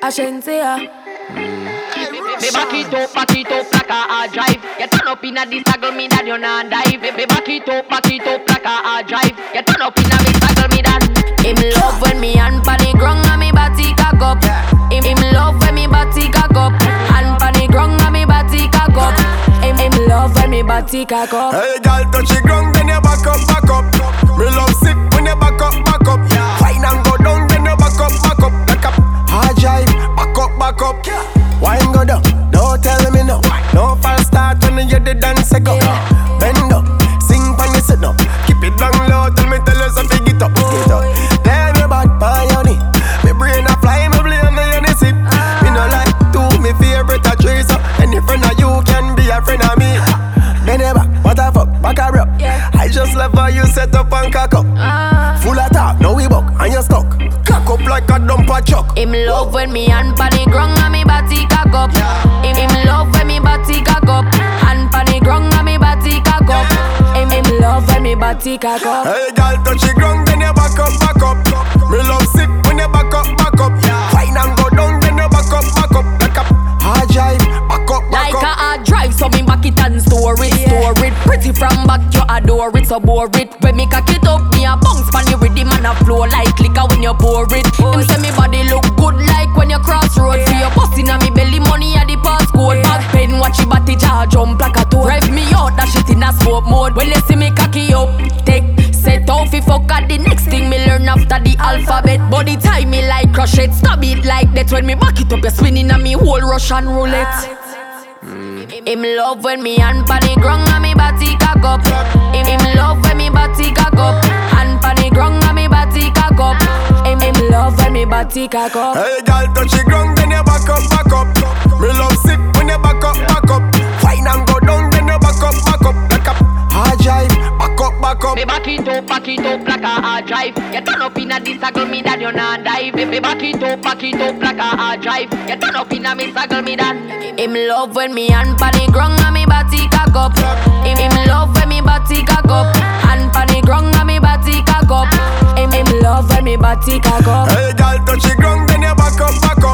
Ashensia. Me back it up like a hard drive. You turn up in a this taggle me that you not dive. Me back it up like a hard drive. You turn up in a this taggle me that. Him love when me hand pan the ground and me body cock up. Him love when me body cock up. Hand pan the ground and me body cock up. Him love when me body cock up. Hey girl, touch the ground then you back up. Me love sick when you back up. Fine and go down then you back up. Like a hard drive, back up. Wine go down, don't tell me no. No false start when you the dance go. Bend up, sing pan you sit up. Keep it down low, tell you something get up. Tell me about my honey. Me brain a fly, me blame me any sip. Me no like to me favorite a trace up. Any friend of you can be a friend of me. Bend it back, what the fuck, back a rap. I just love how you set up and cock up. Full of talk, now we buck and you stuck. Cock up like a dumper truck. Him love when me hand pan the ground and me body cock up. Him love when me body cock up. Hand pan the ground and me body cock up. Him love when me body cock up. Hey girl, touch the ground then you back up. Me love sick when you back up. Fine and go down then you back up. Like a hard drive, back up. Like a hard drive, so me back it and store it. Pretty from back, you adore it, so bore it. When me cock it up, me a bounce pan the rhythm and a flow like liquor when you pour it. Him say me body look good like when you cross road. See you bustin' on me belly, money at the passcode. Back pen, watch your body jar jump like a toad. Rev me out, that shit in a smoke mode. When you see me cocky up, take set off if fuck at the next thing me learn after the alphabet. Body tie me like crochet, stab it like that. When me back it up, you spinning on me whole Russian roulette. Him love when me hand pan the ground and me body cock up. Him love when me body cock up. Hand pan the ground and me body cock up. Him love when me body cock up. Hey girl, touch the ground then you back up. Me love sick when you back up. Fine and go down then you back up. Like a hard drive, back up. Me back it up like a hard drive. You turn up in a this taggle me that you not dive. Me back it up like a hard drive. You turn up in a me taggle me that. Him love when me hand pan the ground and me body cock up. Him love when me body cock up. Hand pan the ground and me body cock up. Him love when me body cock up. Hey girl, touch the ground then you back up.